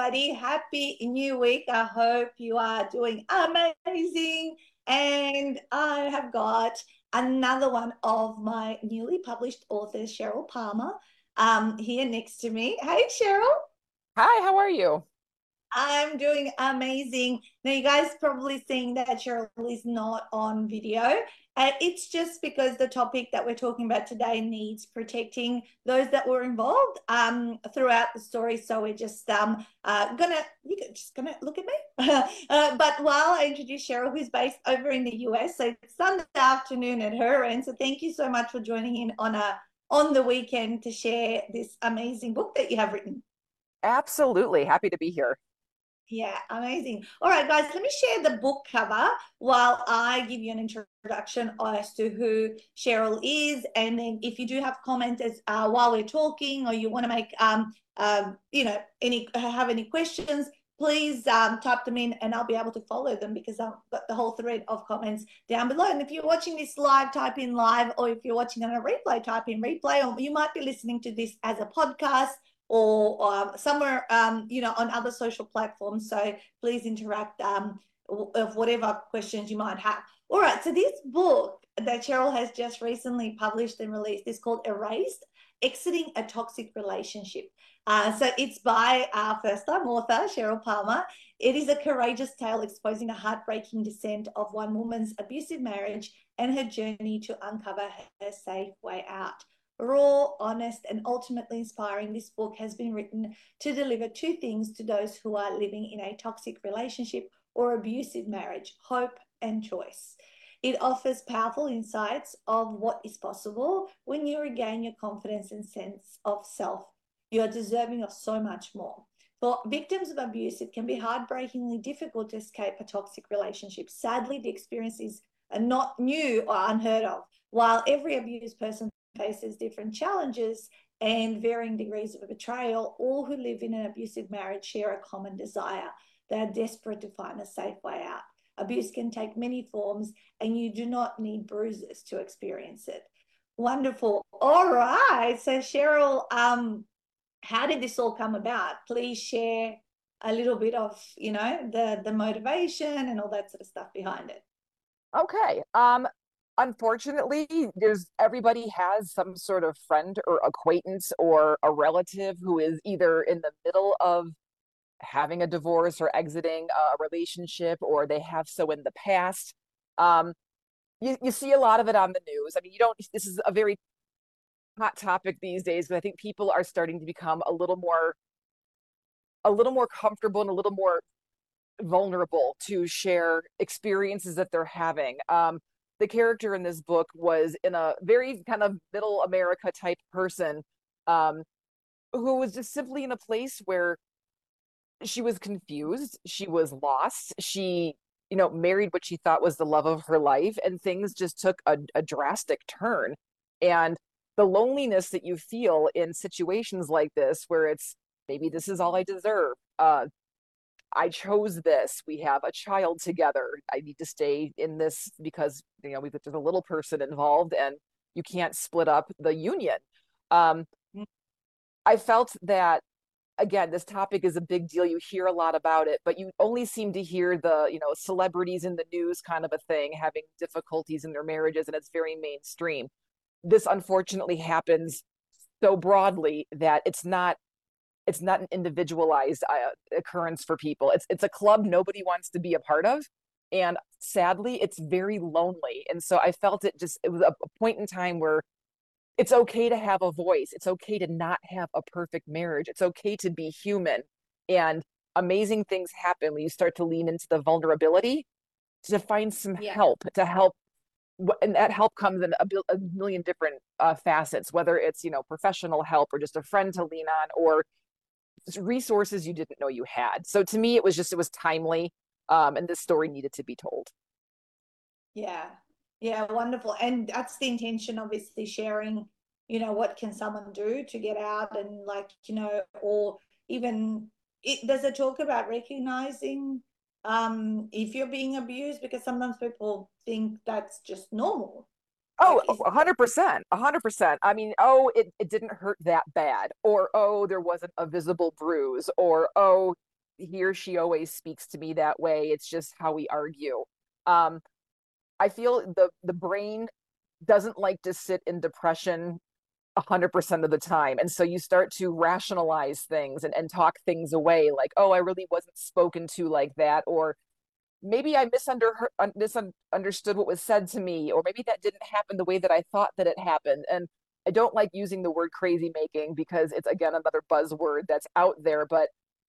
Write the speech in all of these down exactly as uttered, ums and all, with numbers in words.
everybody. Happy new week. I hope you are doing amazing. And I have got another one of my newly published authors, Cheryl Palmer, um, here next to me. Hey, Cheryl. Hi, how are you? I'm doing amazing. Now, you guys probably seeing that Cheryl is not on video. Uh, it's just because the topic that we're talking about today needs protecting those that were involved um, throughout the story. So we're just um, uh, gonna, you're just gonna look at me. uh, but while I introduce Cheryl, who's based over in the U S, so it's Sunday afternoon at her end. So thank you so much for joining in on a on the weekend to share this amazing book that you have written. Absolutely. Happy to be here. Yeah, amazing. All right, guys, let me share the book cover while I give you an introduction as to who Cheryl is. And then if you do have comments as uh, while we're talking, or you want to make um um you know any have any questions, please um type them in and I'll be able to follow them because I've got the whole thread of comments down below. And if you're watching this live, type in live, or if you're watching on a replay, type in replay, or you might be listening to this as a podcast or um, somewhere, um, you know, on other social platforms. So please interact um, of whatever questions you might have. All right, so this book that Cheryl has just recently published and released is called Erased, Exiting a Toxic Relationship. Uh, so it's by our first-time author, Cheryl Palmer. It is a courageous tale exposing the heartbreaking descent of one woman's abusive marriage and her journey to uncover her safe way out. Raw, honest, and ultimately inspiring, this book has been written to deliver two things to those who are living in a toxic relationship or abusive marriage: hope and choice. It offers powerful insights of what is possible when you regain your confidence and sense of self. You are deserving of so much more. For victims of abuse, it can be heartbreakingly difficult to escape a toxic relationship. Sadly, the experience is not new or unheard of. While every abused person faces different challenges and varying degrees of betrayal, all who live in an abusive marriage share a common desire. They are desperate to find a safe way out. Abuse can take many forms, and you do not need bruises to experience it. Wonderful. All right. So, Cheryl, um, how did this all come about? Please share a little bit of, you know, the the motivation and all that sort of stuff behind it. Okay. Um, unfortunately, there's everybody has some sort of friend or acquaintance or a relative who is either in the middle of having a divorce or exiting a relationship, or they have so in the past. Um, you, you see a lot of it on the news. I mean, you don't, this is a very hot topic these days, but I think people are starting to become a little more, a little more comfortable and a little more vulnerable to share experiences that they're having. Um, the character in this book was in a very kind of middle America type person, um, who was just simply in a place where she was confused, she was lost, she, you know, married what she thought was the love of her life, and things just took a, a drastic turn. And the loneliness that you feel in situations like this, where it's maybe this is all I deserve. Uh, I chose this. We have a child together. I need to stay in this because, you know, we there's a little person involved and you can't split up the union. Um, I felt that, again, this topic is a big deal. You hear a lot about it, but you only seem to hear the, you know, celebrities in the news kind of a thing having difficulties in their marriages, and it's very mainstream. This unfortunately happens so broadly that it's not it's not an individualized uh, occurrence for people. It's it's a club nobody wants to be a part of, and sadly, it's very lonely. And so I felt it just it was a, a point in time where it's okay to have a voice. It's okay to not have a perfect marriage. It's okay to be human, and amazing things happen when you start to lean into the vulnerability to find some Yeah. help to help. And that help comes in a, a million different uh, facets, whether it's, you know, professional help or just a friend to lean on, or resources you didn't know you had. So to me, it was just, it was timely. Um, and this story needed to be told. Yeah. Yeah, wonderful. And that's the intention, obviously, sharing, you know, what can someone do to get out and like, you know, or even it does it talk about recognizing um if you're being abused because sometimes people think that's just normal. Oh, Like is a hundred percent, a hundred percent. I mean, oh, it, it didn't hurt that bad, or oh, there wasn't a visible bruise, or oh, he or she always speaks to me that way. It's just how we argue. Um, I feel the the brain doesn't like to sit in depression one hundred percent of the time. And so you start to rationalize things and, and talk things away like, oh, I really wasn't spoken to like that. Or maybe I misunder, misunderstood what was said to me. Or maybe that didn't happen the way that I thought that it happened. And I don't like using the word crazy making because it's, again, another buzzword that's out there. But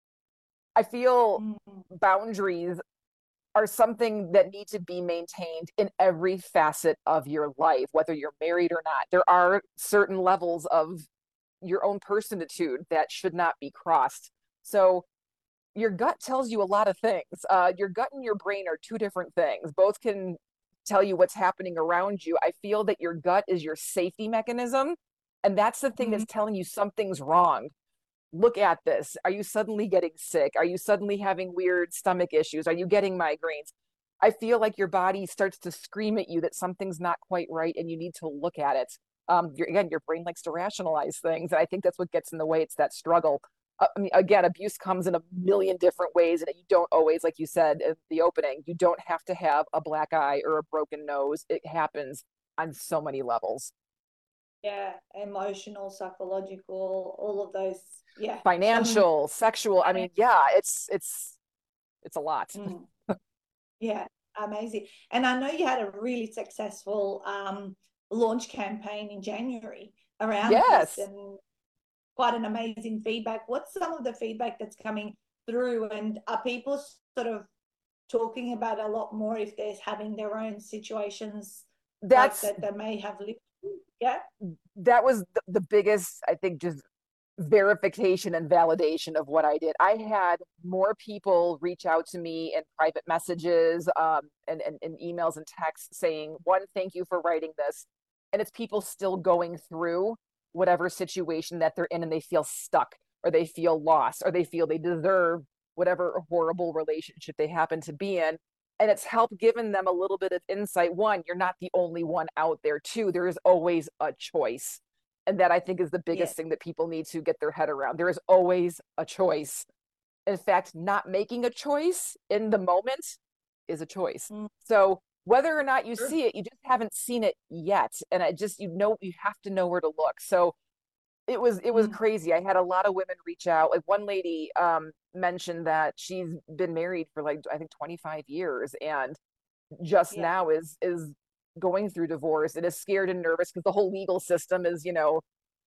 I feel Mm-hmm. boundaries are something that need to be maintained in every facet of your life, whether you're married or not. There are certain levels of your own personitude that should not be crossed. So your gut tells you a lot of things. Uh, your gut and your brain are two different things. Both can tell you what's happening around you. I feel that your gut is your safety mechanism. And that's the thing that's telling you something's wrong. Look at this. Are you suddenly getting sick? Are you suddenly having weird stomach issues? Are you getting migraines? I feel like your body starts to scream at you that something's not quite right and you need to look at it. Um, you're, again, your brain likes to rationalize things. And I think that's what gets in the way. It's that struggle. Uh, I mean, again, abuse comes in a million different ways. And you don't always, like you said in the opening, you don't have to have a black eye or a broken nose. It happens on so many levels. Yeah, emotional, psychological, all of those. Yeah, so many. Financial, sexual. I mean, yeah, it's it's it's a lot. Mm. Yeah, amazing. And I know you had a really successful um, launch campaign in January around this Yes. and quite an amazing feedback. What's some of the feedback that's coming through? And are people sort of talking about a lot more if they're having their own situations like That's that they may have lived through? Yeah. that was the, the biggest, I think, just verification and validation of what I did. I had more people reach out to me in private messages, um, and, and, and emails and texts saying, one, thank you for writing this. And it's people still going through whatever situation that they're in and they feel stuck or they feel lost or they feel they deserve whatever horrible relationship they happen to be in. And it's helped giving them a little bit of insight. One, you're not the only one out there. Two, there is always a choice. And that I think is the Yeah. biggest thing that people need to get their head around. There is always a choice. In fact, not making a choice in the moment is a choice. Mm. So whether or not you Sure. see it, you just haven't seen it yet. And I just, you know, you have to know where to look. So it was, it was Mm. crazy. I had a lot of women reach out. Like one lady um, mentioned that she's been married for like, I think twenty-five years. And just Yeah. now is, is going through divorce and is scared and nervous because the whole legal system is, you know,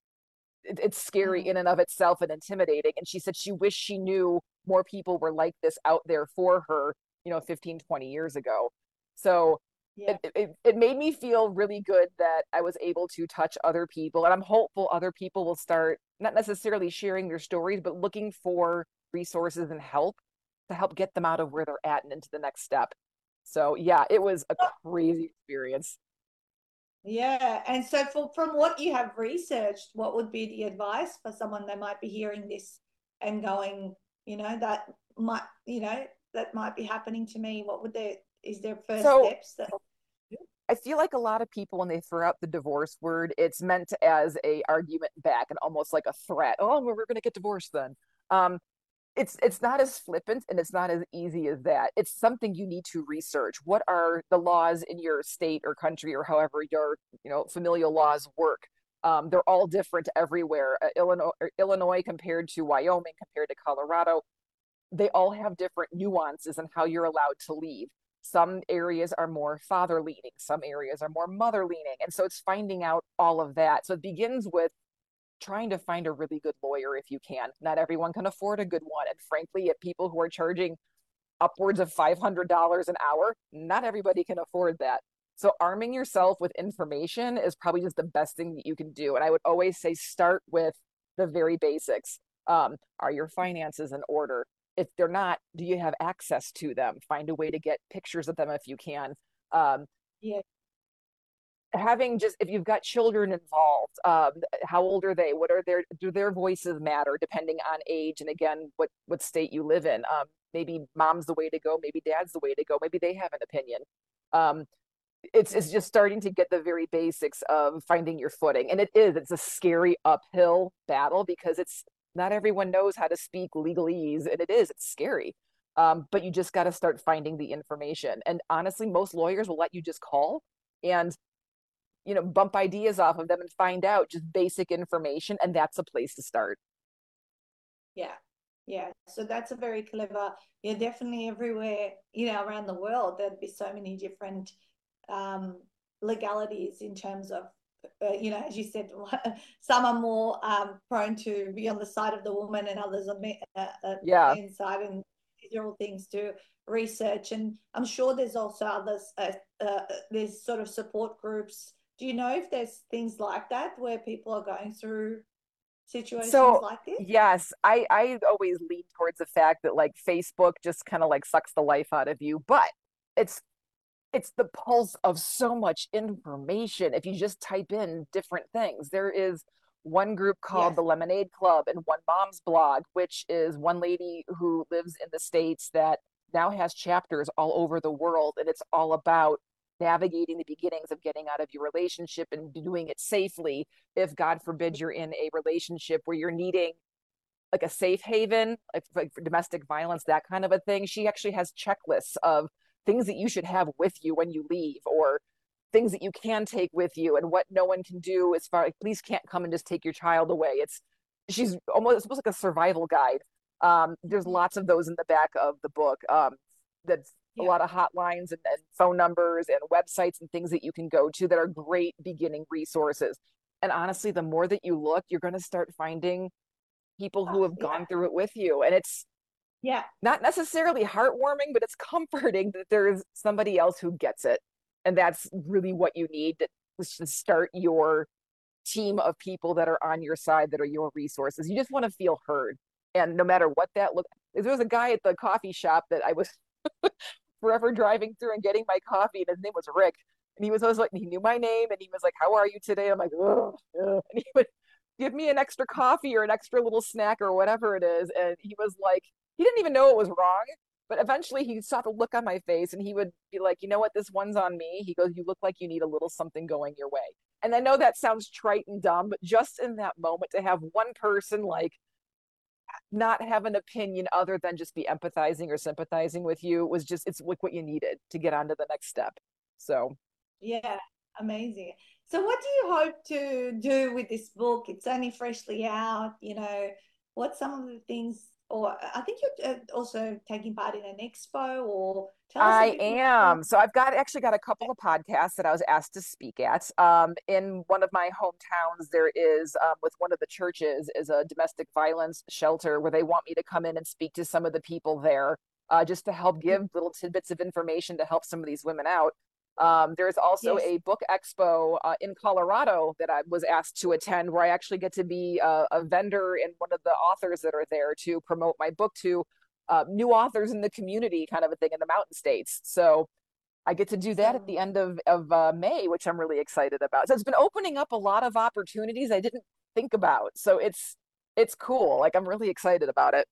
it, it's scary Mm. in and of itself and intimidating. And she said she wished she knew more people were like this out there for her, you know, fifteen, twenty years ago. So Yeah. it, it, it made me feel really good that I was able to touch other people. And I'm hopeful other people will start not necessarily sharing their stories, but looking for resources and help to help get them out of where they're at and into the next step. So yeah, it was a crazy experience. Yeah. And so for, from what you have researched, what would be the advice for someone that might be hearing this and going, you know, that might, you know, that might be happening to me? What would there, is there first So steps that? I feel like a lot of people, when they throw out the divorce word, it's meant as a argument back and almost like a threat. Oh, well, we're going to get divorced then. Um, it's it's not as flippant and it's not as easy as that. It's something you need to research. What are the laws in your state or country or however your, you know, familial laws work? Um, they're all different everywhere. Uh, Illinois, Illinois compared to Wyoming, compared to Colorado, they all have different nuances in how you're allowed to leave. Some areas are more father leaning, some areas are more mother leaning. And so it's finding out all of that. So it begins with trying to find a really good lawyer if you can. Not everyone can afford a good one. And frankly, at people who are charging upwards of five hundred dollars an hour, not everybody can afford that. So arming yourself with information is probably just the best thing that you can do. And I would always say start with the very basics. Um, are your finances in order? If they're not, do you have access to them? Find a way to get pictures of them if you can. Um, Yeah. having just if you've got children involved, um, how old are they? What are their do their voices matter depending on age and again what what state you live in? Um, maybe mom's the way to go, maybe dad's the way to go, maybe they have an opinion. Um, it's it's just starting to get the very basics of finding your footing, and it is it's a scary uphill battle because it's not everyone knows how to speak legalese, and it is, it's scary. Um, but you just got to start finding the information. And honestly, most lawyers will let you just call and, you know, bump ideas off of them and find out just basic information. And that's a place to start. Yeah. Yeah. So that's a very clever, yeah, definitely everywhere, you know, around the world, there'd be so many different um, legalities in terms of, uh, you know, as you said, some are more um, prone to be on the side of the woman and others on the uh, uh, Yeah. men's side. And these are all things to research. And I'm sure there's also others, uh, uh, there's sort of support groups. Do you know if there's things like that where people are going through situations So like this? yes, I I always lean towards the fact that like Facebook just kind of like sucks the life out of you, but it's it's the pulse of so much information if you just type in different things. There is one group called Yes. the Lemonade Club and One Mom's Blog, which is one lady who lives in the States that now has chapters all over the world. And it's all about navigating the beginnings of getting out of your relationship and doing it safely. If God forbid you're in a relationship where you're needing like a safe haven, like, like for domestic violence, that kind of a thing. She actually has checklists of things that you should have with you when you leave, or things that you can take with you, and what no one can do as far like police can't come and just take your child away. It's she's almost, it's almost like a survival guide. Um, there's lots of those in the back of the book. Um, that's a Yeah. lot of hotlines and, and phone numbers and websites and things that you can go to that are great beginning resources. And honestly, the more that you look, you're going to start finding people Oh, who have yeah. gone through it with you. And it's Yeah. not necessarily heartwarming, but it's comforting that there's somebody else who gets it. And that's really what you need to, to start your team of people that are on your side, that are your resources. You just want to feel heard. And no matter what that looks, there was a guy at the coffee shop that I was forever driving through and getting my coffee, and his name was Rick. And he was always like, he knew my name, and he was like, "How are you today?" I'm like, "Oh," and he would give me an extra coffee or an extra little snack or whatever it is. And he was like, he didn't even know it was wrong. But eventually he saw the look on my face and he would be like, "You know what? This one's on me." He goes, "You look like you need a little something going your way." And I know that sounds trite and dumb, but just in that moment to have one person like not have an opinion other than just be empathizing or sympathizing with you was just, it's like what you needed to get on to the next step. So Yeah. Amazing. So, what do you hope to do with this book? It's only freshly out. You know, what's some of the things, or I think you're uh, also taking part in an expo, or tell us a I bit more. am. So I've got actually got a couple of podcasts that I was asked to speak at. Um, in one of my hometowns, there is um, with one of the churches is a domestic violence shelter where they want me to come in and speak to some of the people there, uh, just to help give little tidbits of information to help some of these women out. Um, there's also Yes. a book expo uh, in Colorado that I was asked to attend, where I actually get to be a, a vendor and one of the authors that are there to promote my book to uh, new authors in the community, kind of a thing in the Mountain States. So I get to do that at So, the end of of uh, May, which I'm really excited about. So it's been opening up a lot of opportunities I didn't think about. So it's it's cool. Like I'm really excited about it.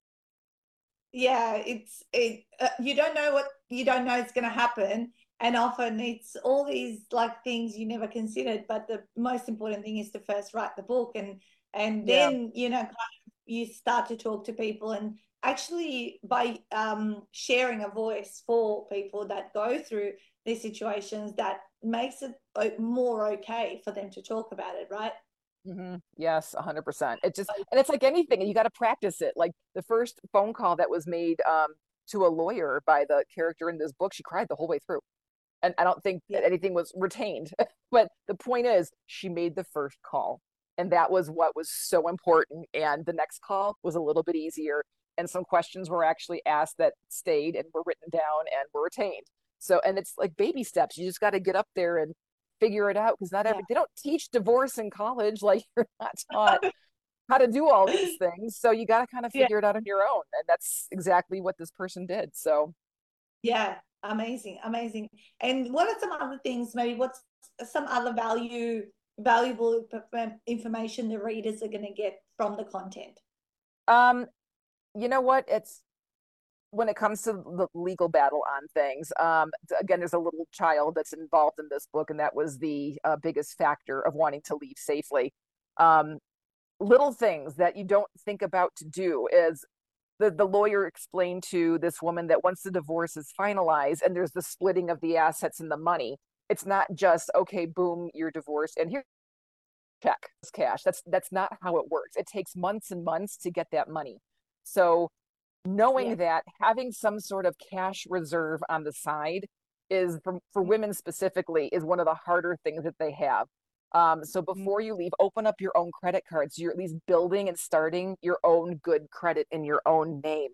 yeah, it's it. Uh, you don't know what you don't know is going to happen, and often it's all these like things you never considered. But the most important thing is to first write the book, and and Yeah. then you know you start to talk to people, and actually by um, sharing a voice for people that go through these situations, that makes it uh, more okay for them to talk about it, right? hmm Yes, one hundred percent. It just, and it's like anything, you got to practice it. Like the first phone call that was made um, to a lawyer by the character in this book, she cried the whole way through. And I don't think Yeah. anything was retained. But the point is, she made the first call. And that was what was so important. And the next call was a little bit easier. And some questions were actually asked that stayed and were written down and were retained. So, and it's like baby steps. You just got to get up there and figure it out, because not Yeah. every, they don't teach divorce in college. Like you're not taught how to do all these things. So you got to kind of Yeah. figure it out on your own. And that's exactly what this person did. So Yeah, amazing, amazing. And what are some other things, maybe what's some other value, valuable information the readers are going to get from the content? um, you know what? It's when it comes to the legal battle on things. Um, again, there's a little child that's involved in this book, and that was the uh, biggest factor of wanting to leave safely. Um, little things that you don't think about to do is the, the lawyer explained to this woman that once the divorce is finalized and there's the splitting of the assets and the money, it's not just, okay, boom, you're divorced and here, check, cash. That's that's not how it works. It takes months and months to get that money. So knowing Yeah. that having some sort of cash reserve on the side is for, for women specifically is one of the harder things that they have. Um, so before you leave, open up your own credit cards. So you're at least building and starting your own good credit in your own name.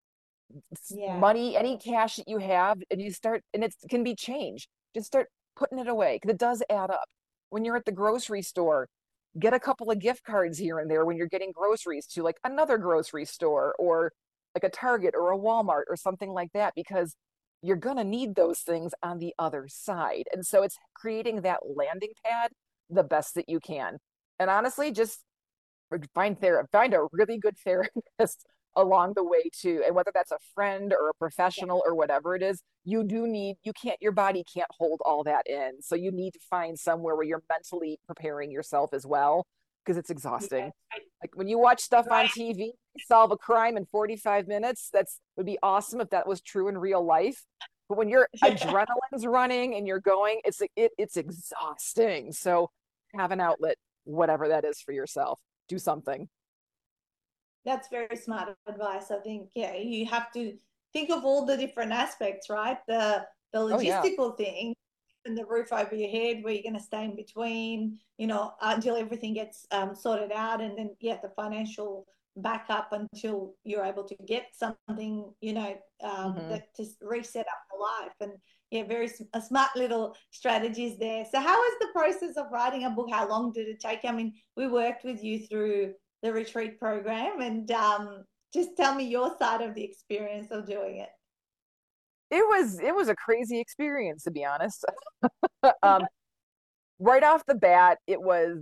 Yeah. Money, any cash that you have, and you start, and it can be changed. Just start putting it away because it does add up. When you're at the grocery store, get a couple of gift cards here and there when you're getting groceries to like another grocery store or like a Target or a Walmart or something like that, because you're going to need those things on the other side. And so it's creating that landing pad the best that you can. And honestly, just find ther- find a really good therapist along the way too. And whether that's a friend or a professional or whatever it is, you do need, you can't, your body can't hold all that in. So you need to find somewhere where you're mentally preparing yourself as well, because it's Yeah. exhausting. Like when you watch stuff on Right. T V, solve a crime in forty-five minutes, that's would be awesome if that was true in real life. But when your Yeah. adrenaline's running and you're going, it's it, it's exhausting. So have an outlet, whatever that is for yourself. Do something. That's very smart advice. I think, yeah, you have to think of all the different aspects, right? The the Oh yeah. logistical thing and the roof over your head, where you're going to stay in between, you know, until everything gets um, sorted out, and then yeah, the financial backup until you're able to get something, you know, um, Mm-hmm. that just reset up your life. And yeah, very a smart little strategies there. So, how was the process of writing a book? How long did it take? I mean, we worked with you through the retreat program, and um, just tell me your side of the experience of doing it. It was it was a crazy experience to be honest. um, right off the bat, it was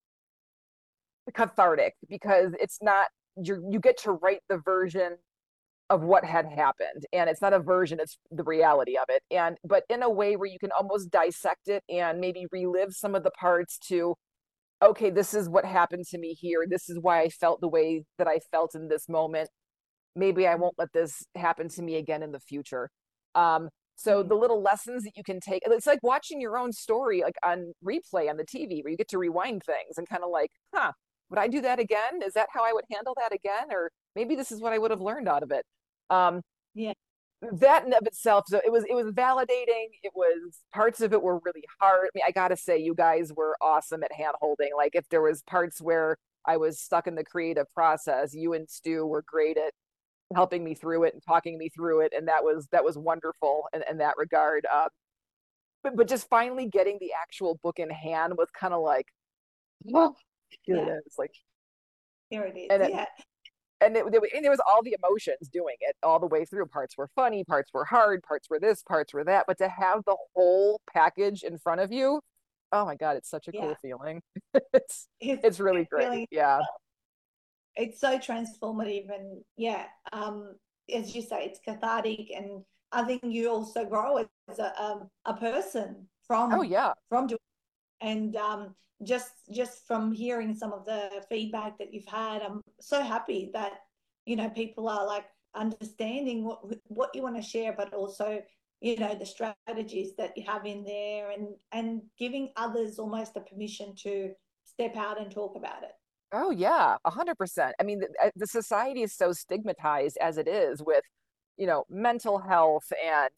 cathartic because it's not you you get to write the version of what had happened, and it's not a version, it's the reality of it, and but in a way where you can almost dissect it and maybe relive some of the parts to, okay, this is what happened to me here, this is why I felt the way that I felt in this moment, maybe I won't let this happen to me again in the future. Um, so Mm. the little lessons that you can take, it's like watching your own story like on replay on the T V where you get to rewind things and kind of like, huh, would I do that again? Is that how I would handle that again? Or maybe this is what I would have learned out of it. Um, Yeah, that in of itself, so it was it was validating. It was parts of it were really hard. I mean, I gotta say, you guys were awesome at hand holding. Like if there was parts where I was stuck in the creative process, you and Stu were great at helping me through it and talking me through it, and that was that was wonderful in, in that regard. Uh, but but just finally getting the actual book in hand was kind of like, well, here it yeah, is. Like, here it is. and it Yeah, and it, and there was all the emotions doing it all the way through. Parts were funny, parts were hard, parts were this, parts were that. But to have the whole package in front of you, oh my god, it's such a yeah. cool feeling. it's It's it's really great. feeling Yeah. it's so transformative, and yeah, um, as you say, it's cathartic, and I think you also grow as a um, a person Oh from yeah. from doing, and um, just just from hearing some of the feedback that you've had, I'm so happy that you know people are like understanding what what you want to share, but also you know the strategies that you have in there, and and giving others almost a permission to step out and talk about it. Oh yeah, a hundred percent. I mean, the, uh, the society is so stigmatized as it is with, you know, mental health and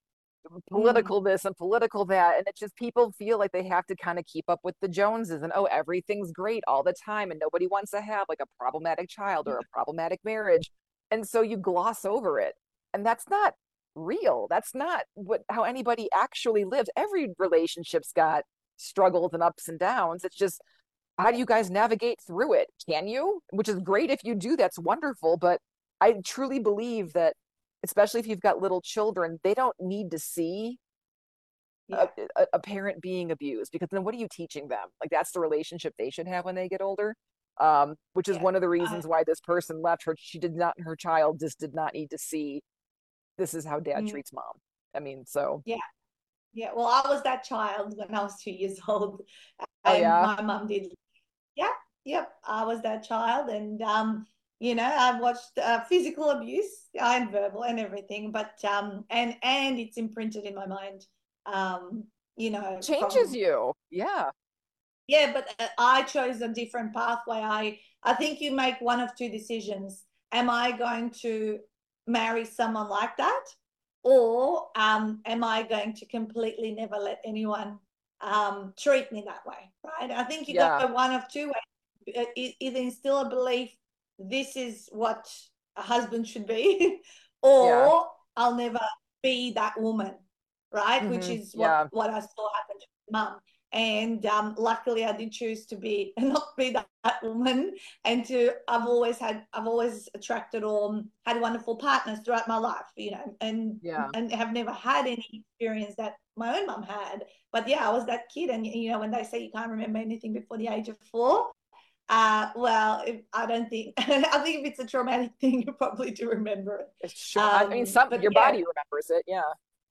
Mm, political this and political that, and it's just people feel like they have to kind of keep up with the Joneses and oh, everything's great all the time, and nobody wants to have like a problematic child or a problematic marriage, and so you gloss over it, and that's not real. That's not what how anybody actually lives. Every relationship's got struggles and ups and downs. It's just how do you guys navigate through it? Can you? Which is great if you do, that's wonderful. But I truly believe that, especially if you've got little children, they don't need to see a, yeah. a, a parent being abused because then what are you teaching them? Like that's the relationship they should have when they get older. Um, which is Yeah. one of the Uh, reasons why this person left her. She did not, her child just did not need to see this is how dad mm, treats mom. I mean, so, yeah. Yeah. Well, I was that child when I was two years old, oh and yeah. my mum did. Yeah. yep, I was that child, and um, you know, I've watched uh, physical abuse and verbal and everything, but um, and and it's imprinted in my mind. Um, you know, Changes from you. Yeah. yeah, but uh, I chose a different pathway. I I think you make one of two decisions. Am I going to marry someone like that, or um, am I going to completely never let anyone um, treat me that way? Right? I think you go Yeah. one of two ways. Uh, e- Either instill a belief this is what a husband should be, Yeah. or I'll never be that woman, right? Which Hmm. is what Yeah. what I saw happen to my mum. And um, luckily I did choose to be not be that, that woman, and to I've always had I've always attracted or had wonderful partners throughout my life, you know, and Yeah. and have never had any experience that my own mum had. But yeah, I was that kid, and you know, when they say you can't remember anything before the age of four, uh well, if, I don't think I think if it's a traumatic thing, you probably do remember it. It's sure. I mean, Um some but your yeah. body remembers it. Yeah.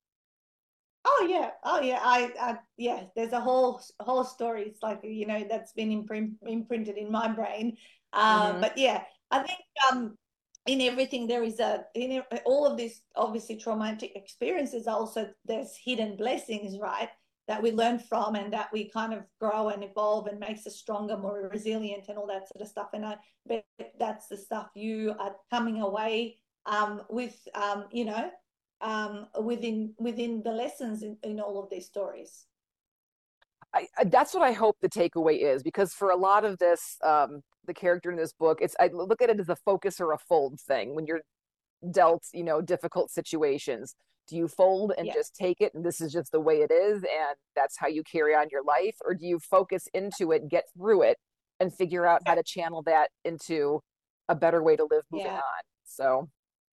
Oh yeah, oh yeah. I, I yeah. There's a whole whole story. It's like, you know, that's been imprint, imprinted in my brain. Uh, Hmm. but yeah, I think um, in everything there is a in all of this obviously traumatic experiences. Also, there's hidden blessings, right? That we learn from, and that we kind of grow and evolve, and makes us stronger, more resilient, and all that sort of stuff. And I bet that's the stuff you are coming away um, with, um, you know, um, within within the lessons in, in all of these stories. I, I, that's what I hope the takeaway is, because for a lot of this, um, the character in this book, it's I look at it as a focus or a fold thing. When you're dealt, you know, difficult situations, do you fold and Yeah, just take it, and this is just the way it is, and that's how you carry on your life, or do you focus into it, get through it, and figure out how to channel that into a better way to live moving yeah, on? So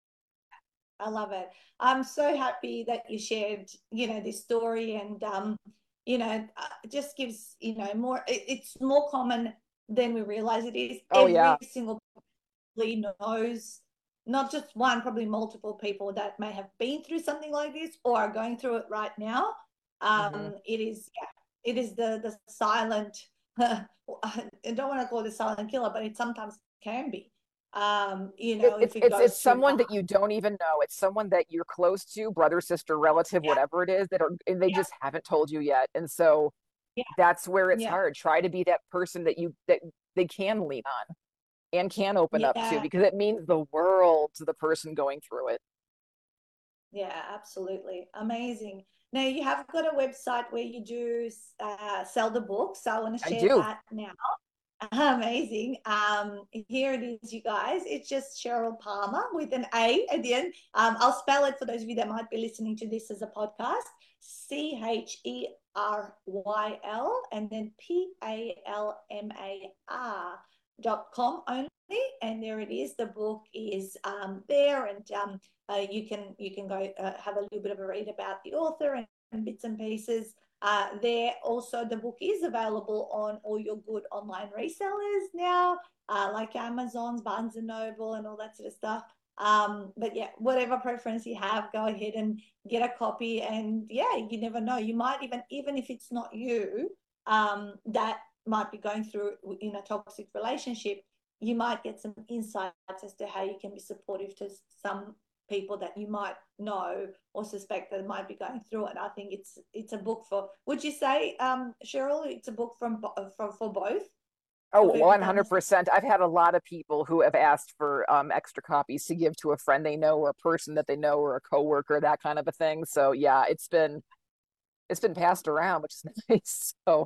I love it. I'm so happy that you shared, you know, this story, and um, you know, uh, it just gives, you know, more. It, it's more common than we realize it is. oh yeah. Every single person knows not just one, probably multiple people that may have been through something like this or are going through it right now. Hmm. Um, it is, yeah, it is the the silent. I don't want to call it a silent killer, but it sometimes can be. Um, you it, know, it's if it it's goes it's too someone far. that you don't even know. It's someone that you're close to, brother, sister, relative, Yeah, whatever it is, that are, and they yeah, just haven't told you yet. And so yeah, that's where it's yeah, hard. Try to be that person that you that they can lean on and can open up to, yeah, because it means the world to the person going through it. yeah, absolutely. Amazing. Now, you have got a website where you do uh, sell the book, so I want to I share do. that now. Amazing. Um, here it is, you guys. It's just Cheryl Palmer with an A at the end. Um, I'll spell it for those of you that might be listening to this as a podcast. C H E R Y L and then P A L M A R dot com only. And there it is. The book is um, there, and um, uh, you can you can go uh, have a little bit of a read about the author and, and bits and pieces. Uh, there also, the book is available on all your good online resellers now, uh, like Amazon's, Barnes and Noble, and all that sort of stuff. Um, but yeah, whatever preference you have, go ahead and get a copy. And yeah, you never know. You might even, even if it's not you, um, that might be going through in a toxic relationship, you might get some insights as to how you can be supportive to some people that you might know or suspect that might be going through it. I think it's it's a book for. Would you say, um, Cheryl, it's a book from for for both Oh, for people to understand? one hundred percent. I've had a lot of people who have asked for um, extra copies to give to a friend they know, or a person that they know, or a coworker, that kind of a thing. So yeah, it's been it's been passed around, which is nice. So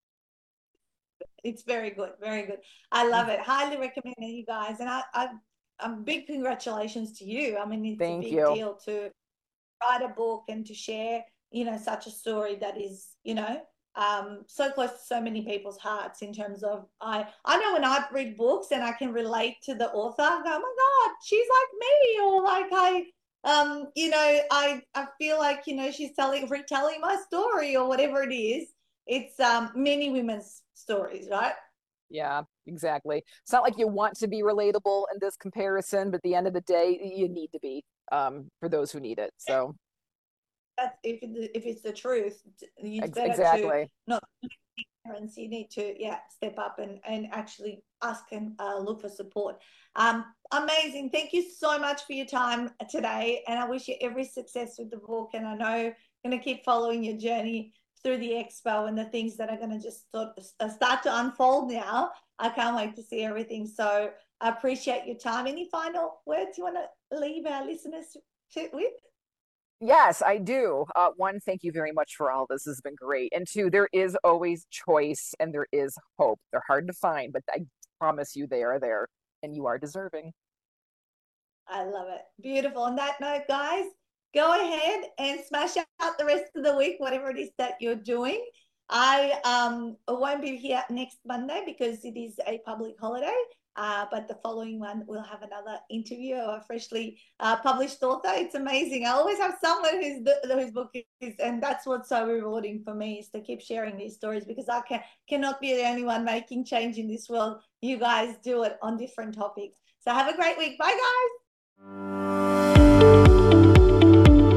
It's very good, very good. I love it. Highly recommend it, you guys. And I, I, I'm big congratulations to you. I mean, it's a thank big you. deal to write a book and to share, you know, such a story that is, you know, um, so close to so many people's hearts. In terms of, I, I know when I read books and I can relate to the author, I go, oh my God, she's like me, or like I, um, you know, I, I feel like, you know, she's telling, retelling my story or whatever it is. It's um, many women's stories, right? Yeah, exactly. It's not like you want to be relatable in this comparison, but at the end of the day, you need to be, um, for those who need it. So That's if it, if it's the truth, it's ex better to exactly. not parents, you need to, yeah, step up and, and actually ask and uh, look for support. Um, amazing. Thank you so much for your time today. And I wish you every success with the book. And I know I'm going to keep following your journey through the expo and the things that are going to just start, start to unfold now. I can't wait to see everything. So I appreciate your time. Any final words you want to leave our listeners with? Yes, I do. Uh, one, thank you very much for all this. This has been great. And two, there is always choice and there is hope. They're hard to find, but I promise you they are there and you are deserving. I love it. Beautiful. On that note, guys, go ahead and smash out the rest of the week, whatever it is that you're doing. I um won't be here next Monday because it is a public holiday. Uh, but the following one, we'll have another interview of a freshly uh, published author. It's amazing. I always have someone whose whose book is, and that's what's so rewarding for me, is to keep sharing these stories, because I can cannot be the only one making change in this world. You guys do it on different topics. So have a great week. Bye, guys.